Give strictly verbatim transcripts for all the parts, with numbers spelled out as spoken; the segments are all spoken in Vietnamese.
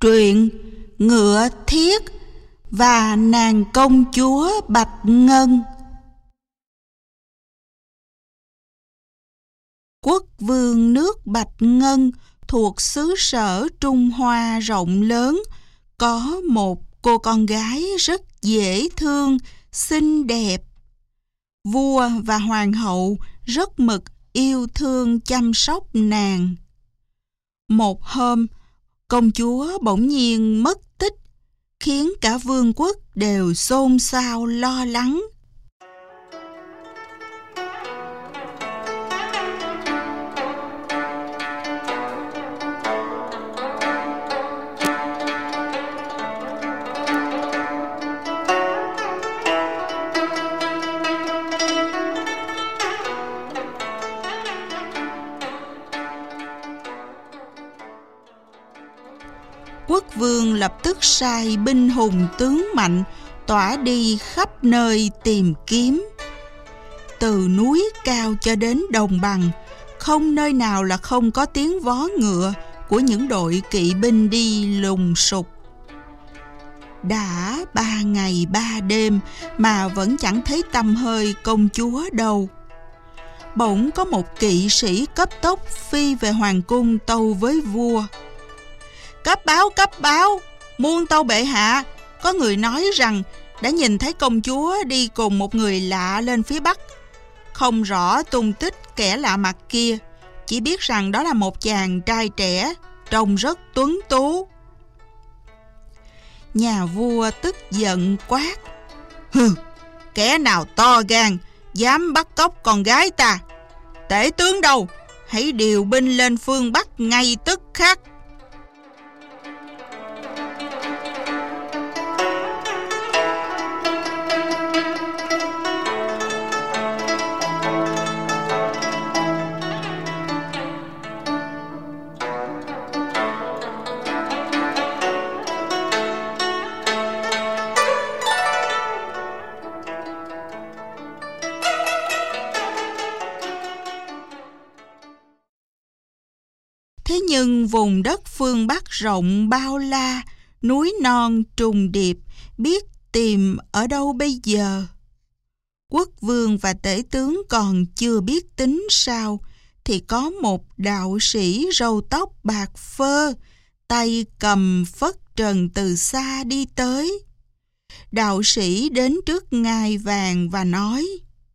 Truyện Ngựa Thiết và Nàng Công Chúa Bạch Ngân. Quốc vương nước Bạch Ngân thuộc xứ sở Trung Hoa rộng lớn, có một cô con gái rất dễ thương, xinh đẹp. Vua và hoàng hậu rất mực yêu thương chăm sóc nàng. Một hôm, công chúa bỗng nhiên mất tích, khiến cả vương quốc đều xôn xao lo lắng. Quốc vương lập tức sai binh hùng tướng mạnh tỏa đi khắp nơi tìm kiếm. Từ núi cao cho đến đồng bằng, không nơi nào là không có tiếng vó ngựa của những đội kỵ binh đi lùng sục. Đã ba ngày ba đêm mà vẫn chẳng thấy tăm hơi công chúa đâu. Bỗng có một kỵ sĩ cấp tốc phi về hoàng cung tâu với vua: Cấp báo, cấp báo, muôn tâu bệ hạ, có người nói rằng đã nhìn thấy công chúa đi cùng một người lạ lên phía bắc. Không rõ tung tích kẻ lạ mặt kia, chỉ biết rằng đó là một chàng trai trẻ, trông rất tuấn tú. Nhà vua tức giận quát: Hừ, kẻ nào to gan, dám bắt cóc con gái ta? Tể tướng đâu, hãy điều binh lên phương Bắc ngay tức khắc. Thế nhưng vùng đất phương Bắc rộng bao la, núi non trùng điệp, biết tìm ở đâu bây giờ? Quốc vương và tể tướng còn chưa biết tính sao, thì có một đạo sĩ râu tóc bạc phơ, tay cầm phất trần từ xa đi tới. Đạo sĩ đến trước ngai vàng và nói: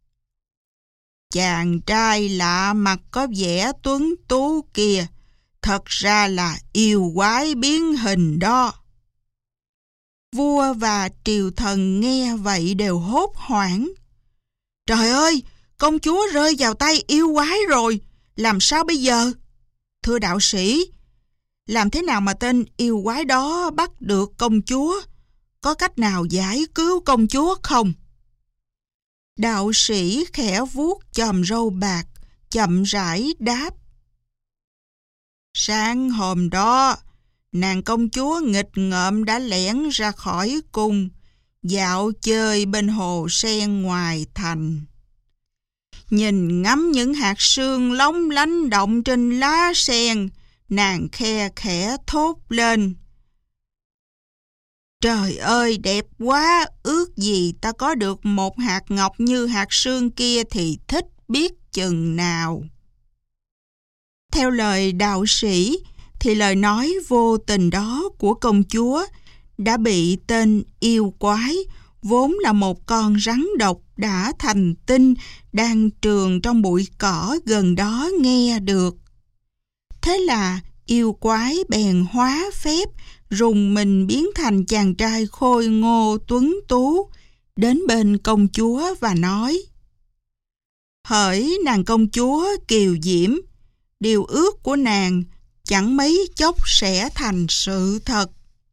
Chàng trai lạ mặt có vẻ tuấn tú kìa, thật ra là yêu quái biến hình đó. Vua và triều thần nghe vậy đều hốt hoảng. Trời ơi, công chúa rơi vào tay yêu quái rồi, làm sao bây giờ? Thưa đạo sĩ, làm thế nào mà tên yêu quái đó bắt được công chúa? Có cách nào giải cứu công chúa không? Đạo sĩ khẽ vuốt chòm râu bạc, chậm rãi đáp: Sáng hôm đó, nàng công chúa nghịch ngợm đã lẻn ra khỏi cung, dạo chơi bên hồ sen ngoài thành. Nhìn ngắm những hạt sương lóng lánh động trên lá sen, nàng khe khẽ thốt lên: Trời ơi, đẹp quá, ước gì ta có được một hạt ngọc như hạt sương kia thì thích biết chừng nào. Theo lời đạo sĩ, thì lời nói vô tình đó của công chúa đã bị tên yêu quái, vốn là một con rắn độc đã thành tinh, đang trường trong bụi cỏ gần đó nghe được. Thế là yêu quái bèn hóa phép, rùng mình biến thành chàng trai khôi ngô tuấn tú, đến bên công chúa và nói: Hỡi nàng công chúa kiều diễm, điều ước của nàng chẳng mấy chốc sẽ thành sự thật.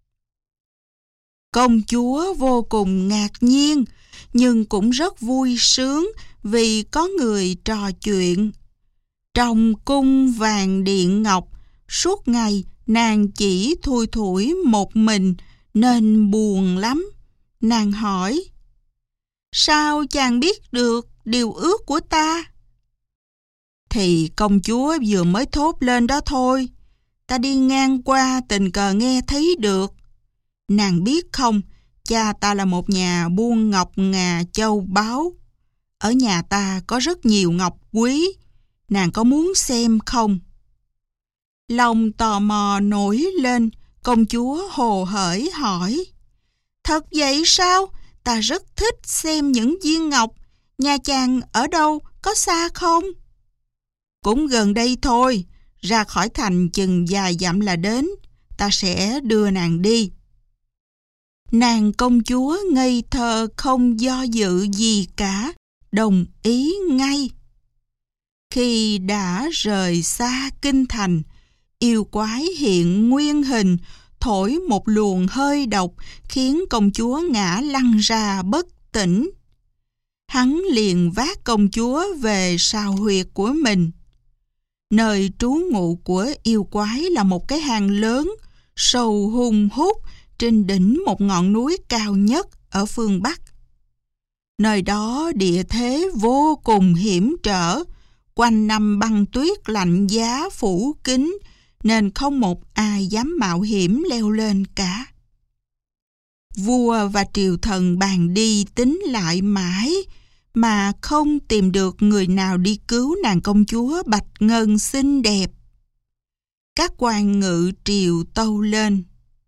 Công chúa vô cùng ngạc nhiên, nhưng cũng rất vui sướng vì có người trò chuyện. Trong cung vàng điện ngọc, suốt ngày nàng chỉ thui thủi một mình nên buồn lắm. Nàng hỏi: Sao chàng biết được điều ước của ta? Thì công chúa vừa mới thốt lên đó thôi. Ta ta đi ngang qua tình cờ nghe thấy được. Nàng biết không, cha ta là một nhà buôn ngọc ngà châu báu. Ở nhà ta có rất nhiều ngọc quý. Nàng có muốn xem không? Lòng tò mò nổi lên, công chúa hồ hởi hỏi. Thật vậy sao? Ta rất thích xem những viên ngọc. Nhà chàng ở đâu, có xa không? Cũng gần đây thôi, ra khỏi thành chừng vài dặm là đến. Ta sẽ đưa nàng đi. Nàng công chúa ngây thơ không do dự gì cả, đồng ý ngay. Khi đã rời xa kinh thành, yêu quái hiện nguyên hình, thổi một luồng hơi độc khiến công chúa ngã lăn ra bất tỉnh. Hắn liền vác công chúa về sào huyệt của mình. Nơi trú ngụ của yêu quái là một cái hang lớn, sâu hun hút trên đỉnh một ngọn núi cao nhất ở phương Bắc. Nơi đó địa thế vô cùng hiểm trở, quanh năm băng tuyết lạnh giá phủ kín, nên không một ai dám mạo hiểm leo lên cả. Vua và triều thần bàn đi tính lại mãi, mà không tìm được người nào đi cứu nàng công chúa Bạch Ngân xinh đẹp. Các quan ngự triều tâu lên.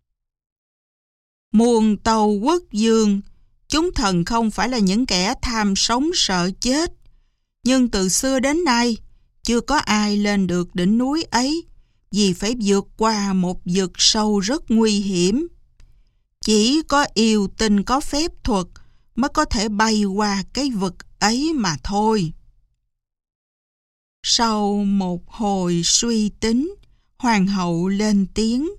Muôn tâu quốc dương, chúng thần không phải là những kẻ tham sống sợ chết, nhưng từ xưa đến nay chưa có ai lên được đỉnh núi ấy, vì phải vượt qua một vực sâu rất nguy hiểm. Chỉ có yêu tinh có phép thuật mới có thể bay qua cái vực ấy mà thôi. Sau một hồi suy tính, hoàng hậu lên tiếng.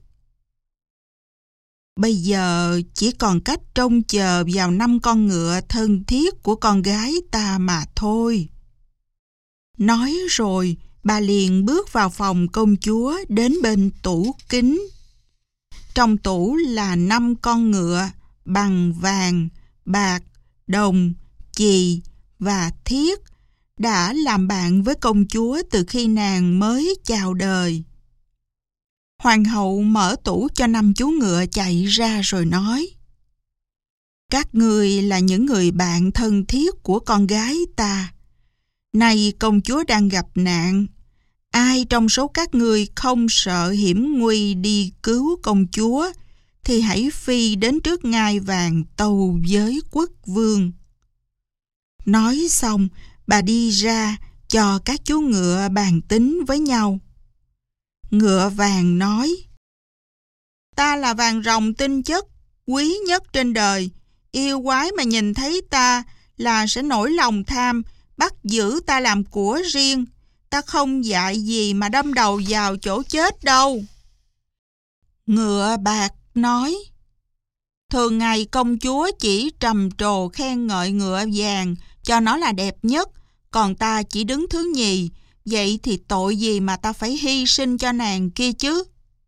Bây giờ chỉ còn cách trông chờ vào năm con ngựa thân thiết của con gái ta mà thôi. Nói rồi, bà liền bước vào phòng công chúa đến bên tủ kính. Trong tủ là năm con ngựa bằng vàng, bạc, đồng, chì và thiết, đã làm bạn với công chúa từ khi nàng mới chào đời. Hoàng hậu mở tủ cho năm chú ngựa chạy ra rồi nói. Các ngươi là những người bạn thân thiết của con gái ta. Nay công chúa đang gặp nạn. Ai trong số các ngươi không sợ hiểm nguy đi cứu công chúa, thì hãy phi đến trước ngai vàng tâu với quốc vương. Nói xong, bà đi ra cho các chú ngựa bàn tính với nhau. Ngựa vàng nói. Ta là vàng rồng tinh chất, quý nhất trên đời. Yêu quái mà nhìn thấy ta là sẽ nổi lòng tham, bắt giữ ta làm của riêng. Ta không dại gì mà đâm đầu vào chỗ chết đâu. Ngựa bạc nói. Thường ngày công chúa chỉ trầm trồ khen ngợi ngựa vàng cho nó là đẹp nhất, còn ta chỉ đứng thứ nhì. Vậy thì tội gì mà ta phải hy sinh cho nàng kia chứ?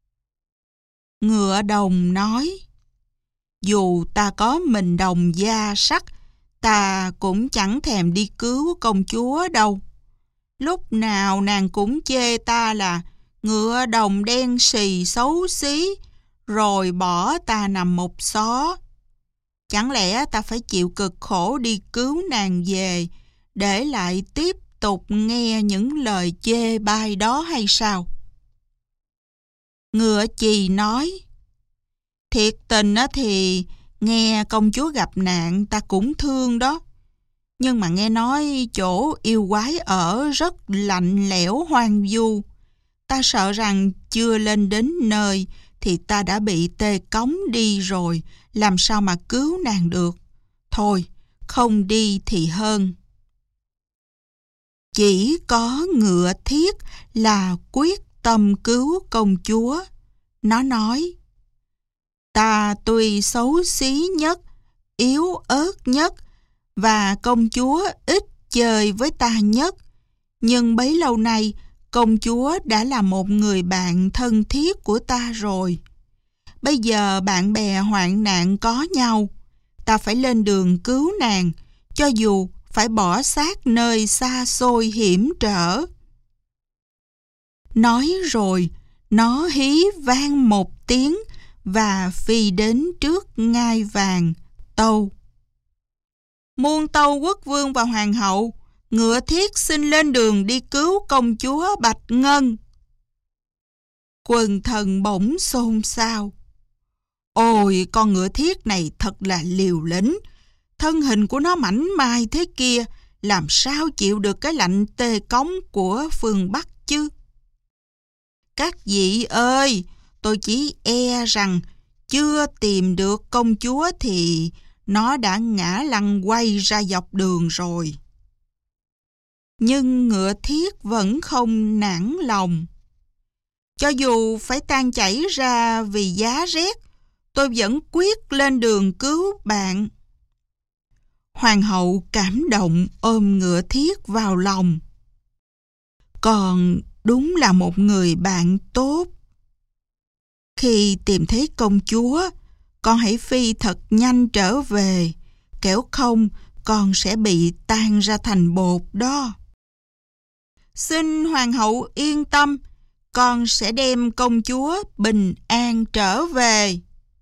Ngựa đồng nói. Dù ta có mình đồng da sắt, ta cũng chẳng thèm đi cứu công chúa đâu. Lúc nào nàng cũng chê ta là ngựa đồng đen xì xấu xí, rồi bỏ ta nằm một xó. Chẳng lẽ ta phải chịu cực khổ đi cứu nàng về, để lại tiếp tục nghe những lời chê bai đó hay sao? Ngựa chì nói. Thiệt tình thì nghe công chúa gặp nạn ta cũng thương đó. Nhưng mà nghe nói chỗ yêu quái ở rất lạnh lẽo hoang vu. Ta sợ rằng chưa lên đến nơi thì ta đã bị tê cống đi rồi, làm sao mà cứu nàng được. Thôi, không đi thì hơn. Chỉ có ngựa thiết là quyết tâm cứu công chúa. Nó nói. Ta tuy xấu xí nhất, yếu ớt nhất, và công chúa ít chơi với ta nhất, nhưng bấy lâu nay công chúa đã là một người bạn thân thiết của ta rồi. Bây giờ bạn bè hoạn nạn có nhau, ta phải lên đường cứu nàng, cho dù phải bỏ xác nơi xa xôi hiểm trở. Nói rồi, Nó hí vang một tiếng và phi đến trước ngai vàng tâu: Muôn tâu quốc vương và hoàng hậu, Ngựa Thiết xin lên đường đi cứu công chúa Bạch Ngân. Quần thần bỗng xôn xao. Ôi, con Ngựa Thiết này thật là liều lĩnh. Thân hình của nó mảnh mai thế kia, làm sao chịu được cái lạnh tê cống của phương Bắc chứ? Các vị ơi, tôi chỉ e rằng chưa tìm được công chúa thì nó đã ngã lăn quay ra dọc đường rồi. Nhưng Ngựa Thiết vẫn không nản lòng. Cho dù phải tan chảy ra vì giá rét, tôi vẫn quyết lên đường cứu bạn. Hoàng hậu cảm động ôm Ngựa Thiết vào lòng. Còn đúng là một người bạn tốt. Khi tìm thấy công chúa, con hãy phi thật nhanh trở về, kẻo không con sẽ bị tan ra thành bột đó. Xin hoàng hậu yên tâm, con sẽ đem công chúa bình an trở về.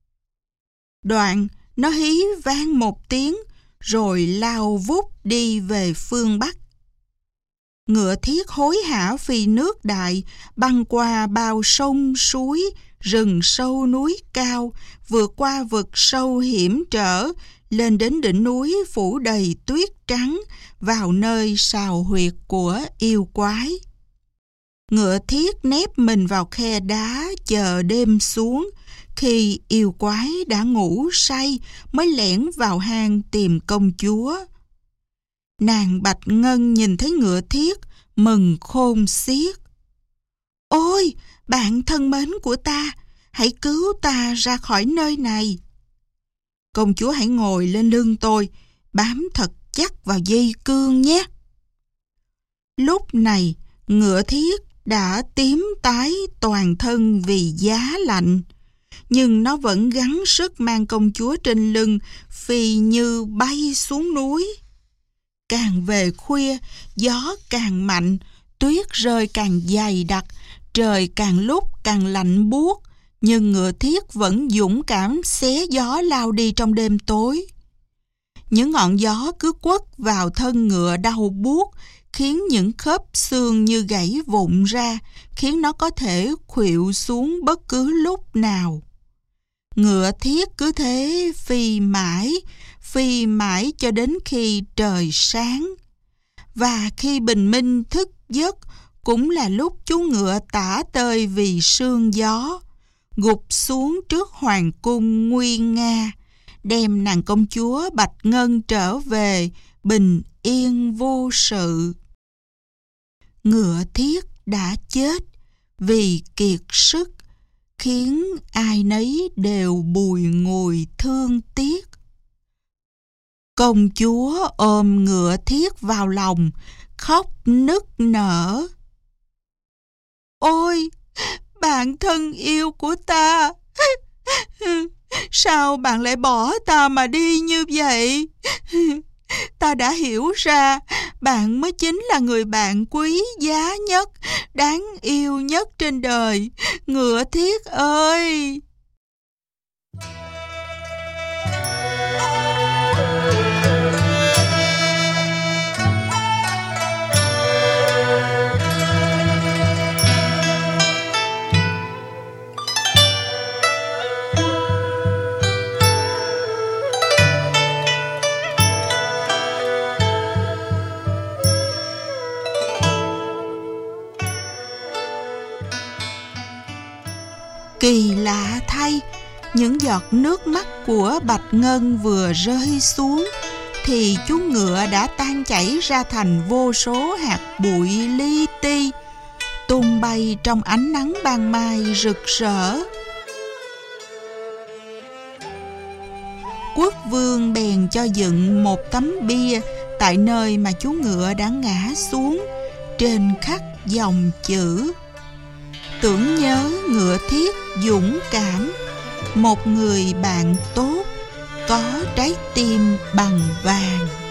Đoạn nó hí vang một tiếng rồi lao vút đi về phương Bắc. Ngựa Thiết hối hả phi nước đại, băng qua bao sông suối, rừng sâu núi cao, vượt qua vực sâu hiểm trở, lên đến đỉnh núi phủ đầy tuyết trắng, vào nơi sào huyệt của yêu quái. Ngựa Thiết nép mình vào khe đá chờ đêm xuống. Khi yêu quái đã ngủ say mới lẻn vào hang tìm công chúa. Nàng Bạch Ngân nhìn thấy Ngựa Thiết, mừng khôn xiết. Ôi, bạn thân mến của ta, hãy cứu ta ra khỏi nơi này. Công chúa hãy ngồi lên lưng tôi, bám thật chắc vào dây cương nhé. Lúc này, Ngựa Thiết đã tím tái toàn thân vì giá lạnh, nhưng nó vẫn gắng sức mang công chúa trên lưng, phi như bay xuống núi. Càng về khuya, gió càng mạnh, tuyết rơi càng dày đặc, trời càng lúc càng lạnh buốt, nhưng Ngựa Thiết vẫn dũng cảm xé gió lao đi trong đêm tối. Những ngọn gió cứ quất vào thân ngựa đau buốt, khiến những khớp xương như gãy vụn ra, khiến nó có thể khuỵu xuống bất cứ lúc nào. Ngựa Thiết cứ thế phi mãi, phi mãi cho đến khi trời sáng. Và khi bình minh thức giấc, cũng là lúc chú ngựa tả tơi vì sương gió, gục xuống trước hoàng cung nguy nga, đem nàng công chúa Bạch Ngân trở về bình yên vô sự. Ngựa Thiết đã chết vì kiệt sức, khiến ai nấy đều bùi ngùi thương tiếc. Công chúa ôm Ngựa Thiết vào lòng, khóc nức nở. Ôi, bạn thân yêu của ta, sao bạn lại bỏ ta mà đi như vậy? Ta đã hiểu ra bạn mới chính là người bạn quý giá nhất, đáng yêu nhất trên đời, Ngựa Thiết ơi! Kỳ lạ thay, những giọt nước mắt của Bạch Ngân vừa rơi xuống thì chú ngựa đã tan chảy ra thành vô số hạt bụi li ti, tung bay trong ánh nắng ban mai rực rỡ. Quốc vương bèn cho dựng một tấm bia tại nơi mà chú ngựa đã ngã xuống, trên khắc dòng chữ: tưởng nhớ Ngựa Thiết dũng cảm, một người bạn tốt, có trái tim bằng vàng.